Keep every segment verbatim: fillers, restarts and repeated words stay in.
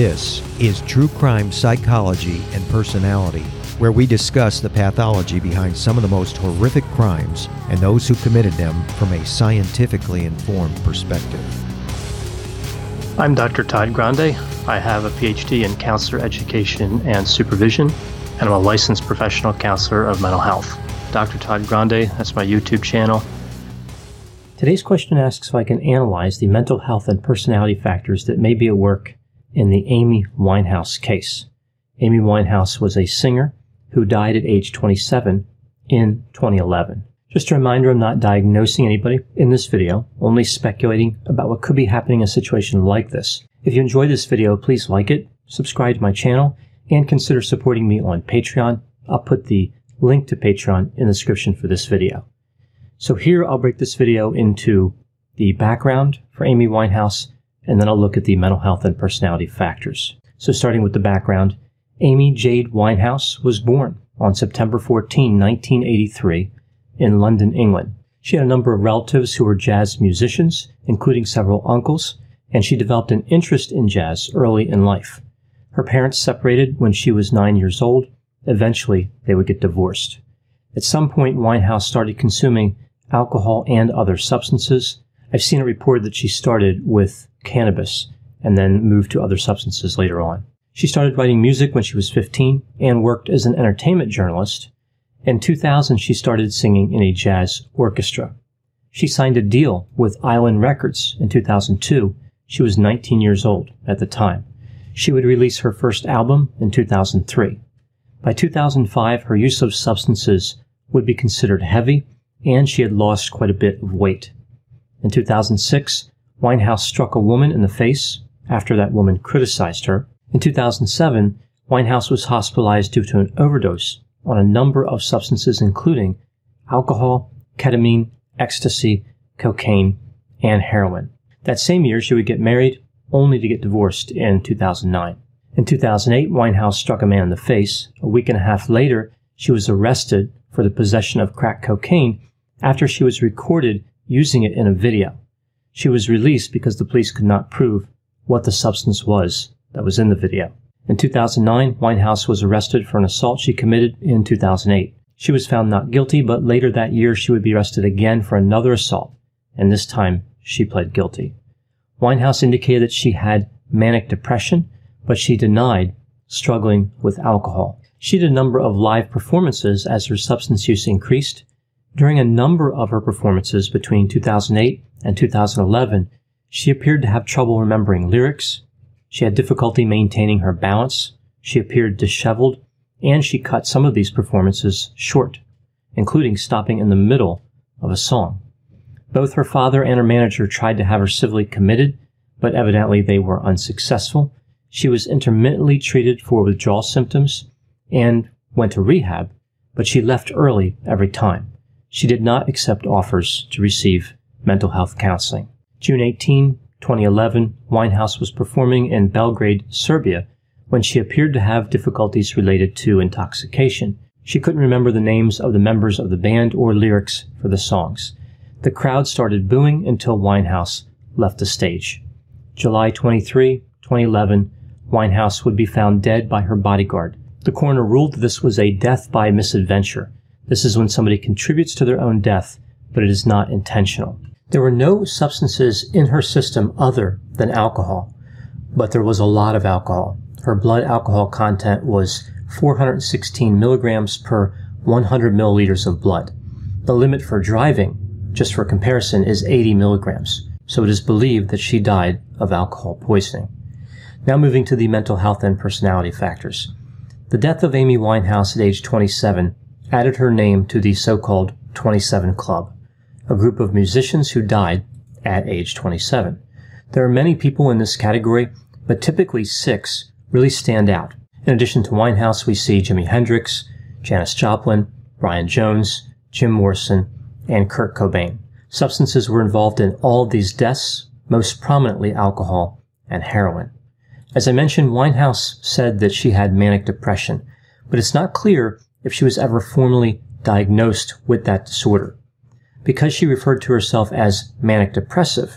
This is True Crime Psychology and Personality, where we discuss the pathology behind some of the most horrific crimes and those who committed them from a scientifically informed perspective. I'm Doctor Todd Grande. I have a P H D in counselor education and supervision, and I'm a licensed professional counselor of mental health. Doctor Todd Grande, that's my YouTube channel. Today's question asks if I can analyze the mental health and personality factors that may be at work in the Amy Winehouse case. Amy Winehouse was a singer who died at age twenty-seven in twenty eleven. Just a reminder, I'm not diagnosing anybody in this video, only speculating about what could be happening in a situation like this. If you enjoyed this video, please like it, subscribe to my channel, and consider supporting me on Patreon. I'll put the link to Patreon in the description for this video. So here I'll break this video into the background for Amy Winehouse, and then I'll look at the mental health and personality factors. So starting with the background, Amy Jade Winehouse was born on September fourteenth, nineteen eighty-three in London, England. She had a number of relatives who were jazz musicians, including several uncles, and she developed an interest in jazz early in life. Her parents separated when she was nine years old. Eventually, they would get divorced. At some point, Winehouse started consuming alcohol and other substances. I've seen it reported that she started with cannabis and then moved to other substances later on. She started writing music when she was fifteen and worked as an entertainment journalist. In two thousand, she started singing in a jazz orchestra. She signed a deal with Island Records in two thousand two. She was nineteen years old at the time. She would release her first album in two thousand three. By two thousand five, her use of substances would be considered heavy, and she had lost quite a bit of weight. In two thousand six, Winehouse struck a woman in the face after that woman criticized her. In two thousand seven, Winehouse was hospitalized due to an overdose on a number of substances including alcohol, ketamine, ecstasy, cocaine, and heroin. That same year, she would get married, only to get divorced in two thousand nine. In two thousand eight, Winehouse struck a man in the face. A week and a half later, she was arrested for the possession of crack cocaine after she was recorded using it in a video. She was released because the police could not prove what the substance was that was in the video. In two thousand nine, Winehouse was arrested for an assault she committed in two thousand eight. She was found not guilty, but later that year she would be arrested again for another assault, and this time she pled guilty. Winehouse indicated that she had manic depression, but she denied struggling with alcohol. She did a number of live performances as her substance use increased. During a number of her performances between two thousand eight and two thousand eleven, she appeared to have trouble remembering lyrics. She had difficulty maintaining her balance. She appeared disheveled, and she cut some of these performances short, including stopping in the middle of a song. Both her father and her manager tried to have her civilly committed, but evidently they were unsuccessful. She was intermittently treated for withdrawal symptoms and went to rehab, but she left early every time. She did not accept offers to receive mental health counseling. June eighteenth, twenty eleven, Winehouse was performing in Belgrade, Serbia, when she appeared to have difficulties related to intoxication. She couldn't remember the names of the members of the band or lyrics for the songs. The crowd started booing until Winehouse left the stage. July twenty-third, twenty eleven, Winehouse would be found dead by her bodyguard. The coroner ruled that this was a death by misadventure. This is when somebody contributes to their own death, but it is not intentional. There were no substances in her system other than alcohol, but there was a lot of alcohol. Her blood alcohol content was four hundred sixteen milligrams per one hundred milliliters of blood. The limit for driving, just for comparison, is eighty milligrams, so it is believed that she died of alcohol poisoning. Now moving to the mental health and personality factors. The death of Amy Winehouse at age twenty-seven added her name to the so-called twenty-seven Club, a group of musicians who died at age twenty-seven. There are many people in this category, but typically six really stand out. In addition to Winehouse, we see Jimi Hendrix, Janis Joplin, Brian Jones, Jim Morrison, and Kurt Cobain. Substances were involved in all of these deaths, most prominently alcohol and heroin. As I mentioned, Winehouse said that she had manic depression, but it's not clear if she was ever formally diagnosed with that disorder. Because she referred to herself as manic depressive,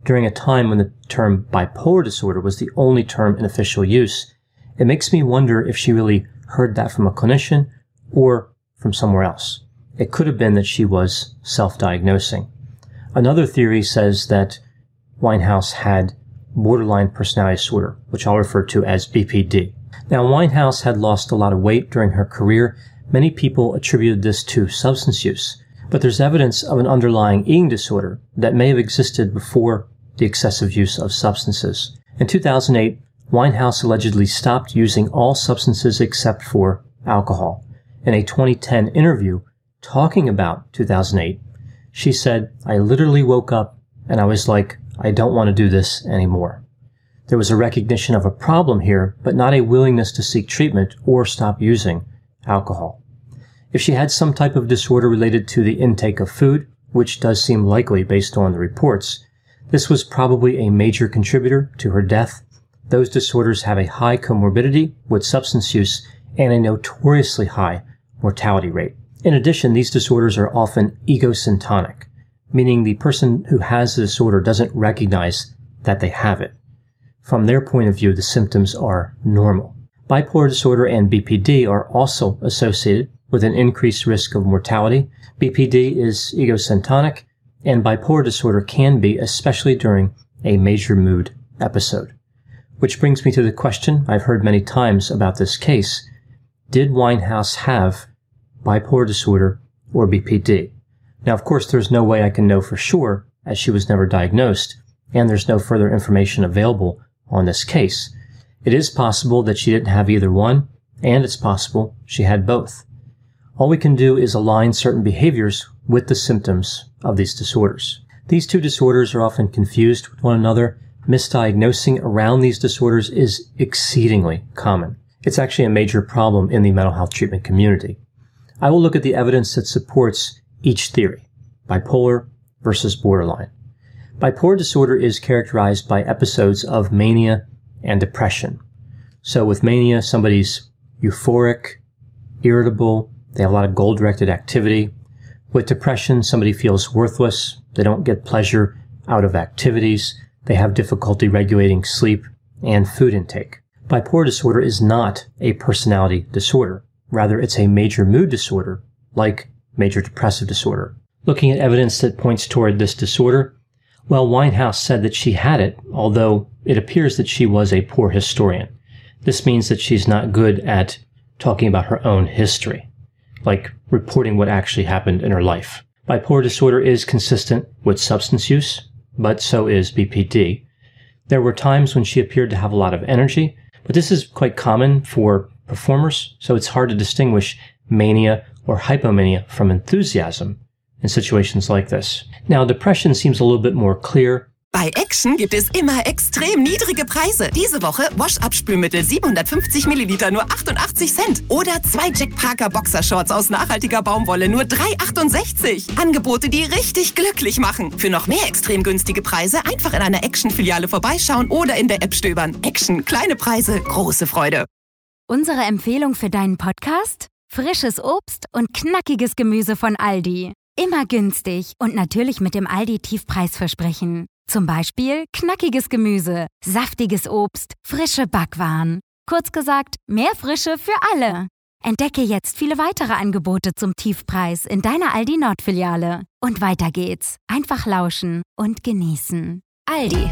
during a time when the term bipolar disorder was the only term in official use, it makes me wonder if she really heard that from a clinician or from somewhere else. It could have been that she was self-diagnosing. Another theory says that Winehouse had borderline personality disorder, which I'll refer to as B P D. Now, Winehouse had lost a lot of weight during her career. Many people attributed this to substance use, but there's evidence of an underlying eating disorder that may have existed before the excessive use of substances. In two thousand eight, Winehouse allegedly stopped using all substances except for alcohol. In a twenty ten interview talking about two thousand eight, she said, "I literally woke up and I was like, I don't want to do this anymore." There was a recognition of a problem here, but not a willingness to seek treatment or stop using alcohol. If she had some type of disorder related to the intake of food, which does seem likely based on the reports, this was probably a major contributor to her death. Those disorders have a high comorbidity with substance use and a notoriously high mortality rate. In addition, these disorders are often egosyntonic, meaning the person who has the disorder doesn't recognize that they have it. From their point of view, the symptoms are normal. Bipolar disorder and B P D are also associated with an increased risk of mortality. B P D is egosyntonic, and bipolar disorder can be, especially during a major mood episode. Which brings me to the question I've heard many times about this case. Did Winehouse have bipolar disorder or B P D? Now, of course, there's no way I can know for sure, as she was never diagnosed, and there's no further information available on this case. It is possible that she didn't have either one, and it's possible she had both. All we can do is align certain behaviors with the symptoms of these disorders. These two disorders are often confused with one another. Misdiagnosing around these disorders is exceedingly common. It's actually a major problem in the mental health treatment community. I will look at the evidence that supports each theory, bipolar versus borderline. Bipolar disorder is characterized by episodes of mania and depression. So with mania, somebody's euphoric, irritable, they have a lot of goal-directed activity. With depression, somebody feels worthless, they don't get pleasure out of activities, they have difficulty regulating sleep and food intake. Bipolar disorder is not a personality disorder. Rather, it's a major mood disorder, like major depressive disorder. Looking at evidence that points toward this disorder, well, Winehouse said that she had it, although it appears that she was a poor historian. This means that she's not good at talking about her own history, like reporting what actually happened in her life. Bipolar disorder is consistent with substance use, but so is B P D. There were times when she appeared to have a lot of energy, but this is quite common for performers, so it's hard to distinguish mania or hypomania from enthusiasm in situations like this. Now, depression seems a little bit more clear. Bei Action gibt es immer extrem niedrige Preise. Diese Woche Wasch-Abspülmittel siebenhundertfünfzig Milliliter nur achtundachtzig Cent. Oder zwei Jack Parker Boxershorts aus nachhaltiger Baumwolle nur drei achtundsechzig. Angebote, die richtig glücklich machen. Für noch mehr extrem günstige Preise einfach in einer Action-Filiale vorbeischauen oder in der App stöbern. Action, kleine Preise, große Freude. Unsere Empfehlung für deinen Podcast? Frisches Obst und knackiges Gemüse von Aldi. Immer günstig und natürlich mit dem Aldi-Tiefpreisversprechen. Zum Beispiel knackiges Gemüse, saftiges Obst, frische Backwaren. Kurz gesagt, mehr Frische für alle. Entdecke jetzt viele weitere Angebote zum Tiefpreis in deiner Aldi Nord-Filiale. Und weiter geht's. Einfach lauschen und genießen. Aldi.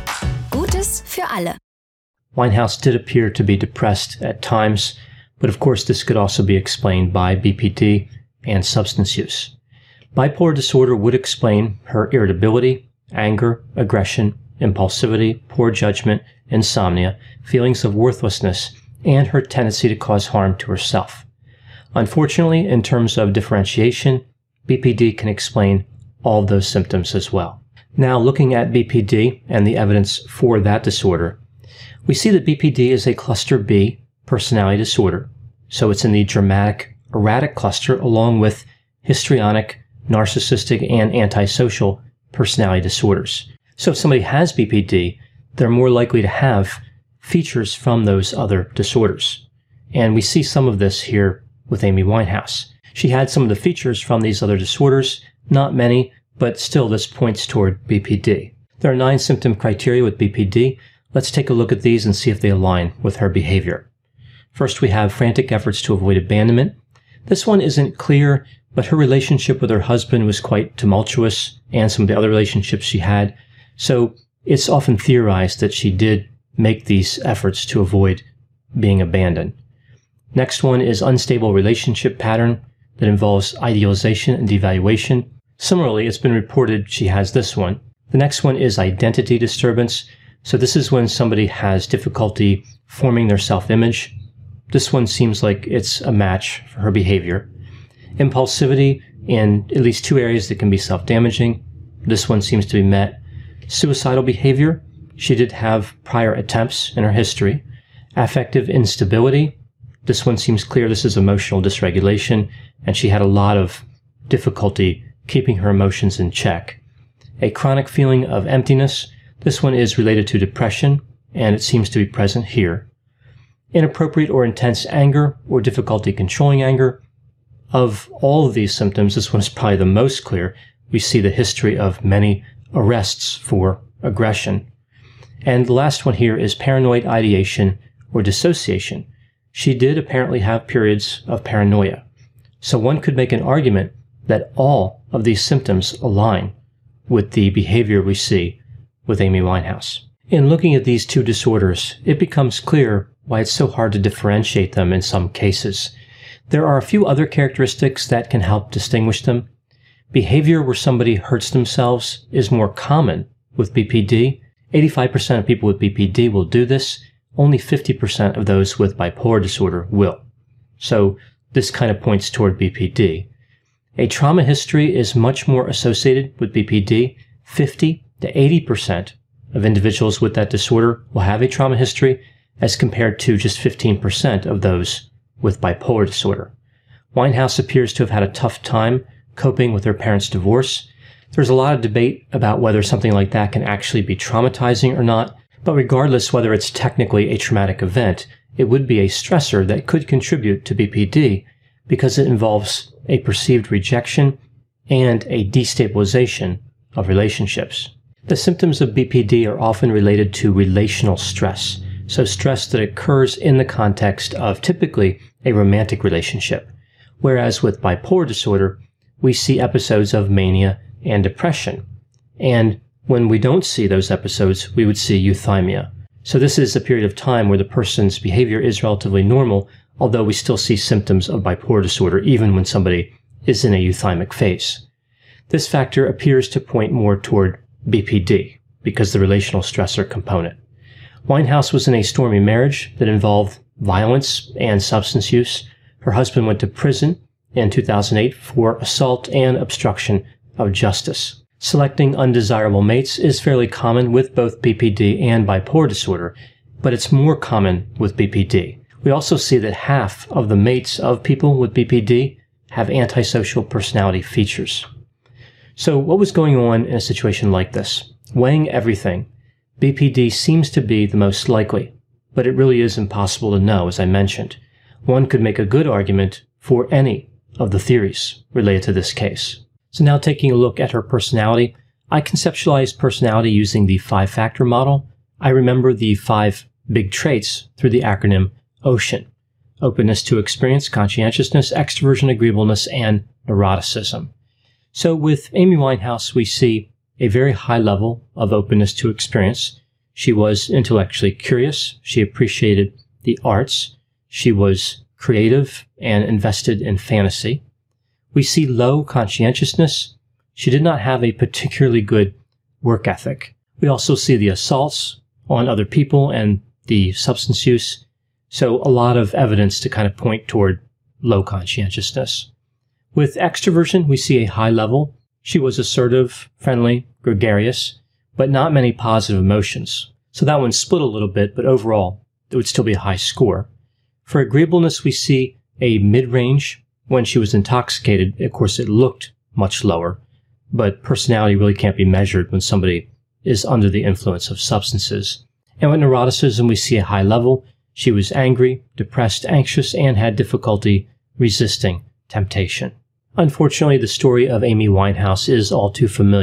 Gutes für alle. Winehouse did appear to be depressed at times, but of course this could also be explained by B P D and substance use. Bipolar disorder would explain her irritability, anger, aggression, impulsivity, poor judgment, insomnia, feelings of worthlessness, and her tendency to cause harm to herself. Unfortunately, in terms of differentiation, B P D can explain all of those symptoms as well. Now, looking at B P D and the evidence for that disorder, we see that B P D is a cluster B personality disorder, so it's in the dramatic, erratic cluster along with histrionic, narcissistic, and antisocial personality disorders. So if somebody has B P D, they're more likely to have features from those other disorders. And we see some of this here with Amy Winehouse. She had some of the features from these other disorders, not many, but still this points toward B P D. There are nine symptom criteria with B P D. Let's take a look at these and see if they align with her behavior. First, we have frantic efforts to avoid abandonment. This one isn't clear, but her relationship with her husband was quite tumultuous, and some of the other relationships she had. So it's often theorized that she did make these efforts to avoid being abandoned. Next one is unstable relationship pattern that involves idealization and devaluation. Similarly, it's been reported she has this one. The next one is identity disturbance. So this is when somebody has difficulty forming their self-image. This one seems like it's a match for her behavior. Impulsivity in at least two areas that can be self-damaging. This one seems to be met. Suicidal behavior. She did have prior attempts in her history. Affective instability. This one seems clear. This is emotional dysregulation, and she had a lot of difficulty keeping her emotions in check. A chronic feeling of emptiness. This one is related to depression, and it seems to be present here. Inappropriate or intense anger or difficulty controlling anger. Of all of these symptoms, this one is probably the most clear. We see the history of many arrests for aggression. And the last one here is paranoid ideation or dissociation. She did apparently have periods of paranoia. So one could make an argument that all of these symptoms align with the behavior we see with Amy Winehouse. In looking at these two disorders, it becomes clear why it's so hard to differentiate them in some cases. There are a few other characteristics that can help distinguish them. Behavior where somebody hurts themselves is more common with B P D. eighty-five percent of people with B P D will do this. Only fifty percent of those with bipolar disorder will. So this kind of points toward B P D. A trauma history is much more associated with B P D. fifty to eighty percent of individuals with that disorder will have a trauma history, as compared to just fifteen percent of those with bipolar disorder. Winehouse appears to have had a tough time coping with her parents' divorce. There's a lot of debate about whether something like that can actually be traumatizing or not, but regardless whether it's technically a traumatic event, it would be a stressor that could contribute to B P D because it involves a perceived rejection and a destabilization of relationships. The symptoms of B P D are often related to relational stress, so stress that occurs in the context of typically a romantic relationship, whereas with bipolar disorder, we see episodes of mania and depression. And when we don't see those episodes, we would see euthymia. So this is a period of time where the person's behavior is relatively normal, although we still see symptoms of bipolar disorder even when somebody is in a euthymic phase. This factor appears to point more toward B P D because the relational stressor component. Winehouse was in a stormy marriage that involved violence and substance use. Her husband went to prison in two thousand eight for assault and obstruction of justice. Selecting undesirable mates is fairly common with both B P D and bipolar disorder, but it's more common with B P D. We also see that half of the mates of people with B P D have antisocial personality features. So what was going on in a situation like this? Weighing everything, B P D seems to be the most likely, but it really is impossible to know, as I mentioned. One could make a good argument for any of the theories related to this case. So now taking a look at her personality, I conceptualized personality using the five-factor model. I remember the five big traits through the acronym OCEAN: openness to experience, conscientiousness, extroversion, agreeableness, and neuroticism. So with Amy Winehouse, we see a very high level of openness to experience. She was intellectually curious. She appreciated the arts. She was creative and invested in fantasy. We see low conscientiousness. She did not have a particularly good work ethic. We also see the assaults on other people and the substance use. So a lot of evidence to kind of point toward low conscientiousness. With extroversion, we see a high level. She was assertive, friendly, gregarious, but not many positive emotions. So that one split a little bit, but overall, it would still be a high score. For agreeableness, we see a mid-range. When she was intoxicated, of course, it looked much lower, but personality really can't be measured when somebody is under the influence of substances. And with neuroticism, we see a high level. She was angry, depressed, anxious, and had difficulty resisting temptation. Unfortunately, the story of Amy Winehouse is all too familiar.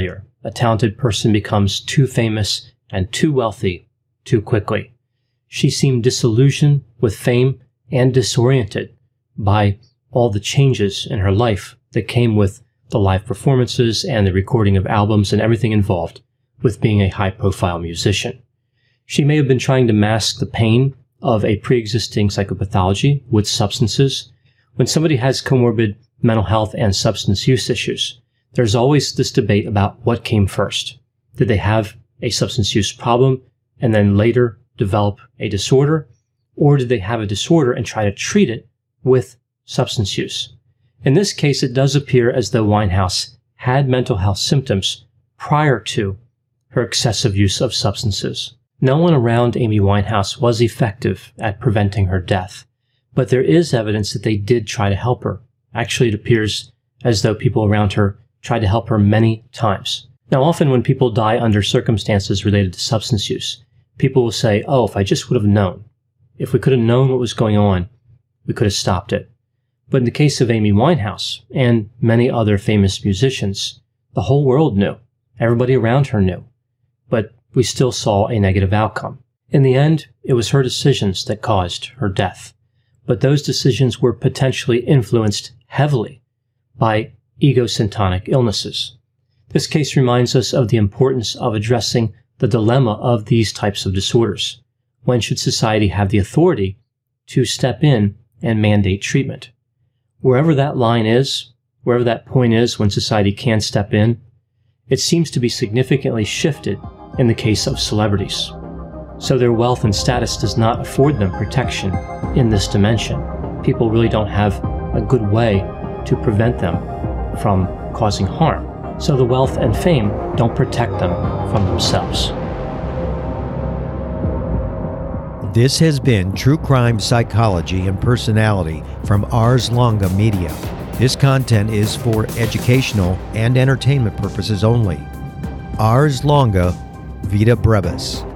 a talented person becomes too famous and too wealthy too quickly. She seemed disillusioned with fame and disoriented by all the changes in her life that came with the live performances and the recording of albums and everything involved with being a high-profile musician. She may have been trying to mask the pain of a pre-existing psychopathology with substances. When somebody has comorbid mental health and substance use issues, there's always this debate about what came first. Did they have a substance use problem and then later develop a disorder? Or did they have a disorder and try to treat it with substance use? In this case, it does appear as though Winehouse had mental health symptoms prior to her excessive use of substances. No one around Amy Winehouse was effective at preventing her death, but there is evidence that they did try to help her. Actually, it appears as though people around her tried to help her many times. Now, often when people die under circumstances related to substance use, people will say, oh, if I just would have known, if we could have known what was going on, we could have stopped it. But in the case of Amy Winehouse and many other famous musicians, the whole world knew. Everybody around her knew. But we still saw a negative outcome. In the end, it was her decisions that caused her death. But those decisions were potentially influenced heavily by egosyntonic illnesses. This case reminds us of the importance of addressing the dilemma of these types of disorders. When should society have the authority to step in and mandate treatment? Wherever that line is, wherever that point is when society can step in, it seems to be significantly shifted in the case of celebrities. So their wealth and status does not afford them protection in this dimension. People really don't have a good way to prevent them from causing harm. So the wealth and fame don't protect them from themselves. This has been True Crime Psychology and Personality from Ars Longa Media. This content is for educational and entertainment purposes only. Ars Longa Vita Brevis.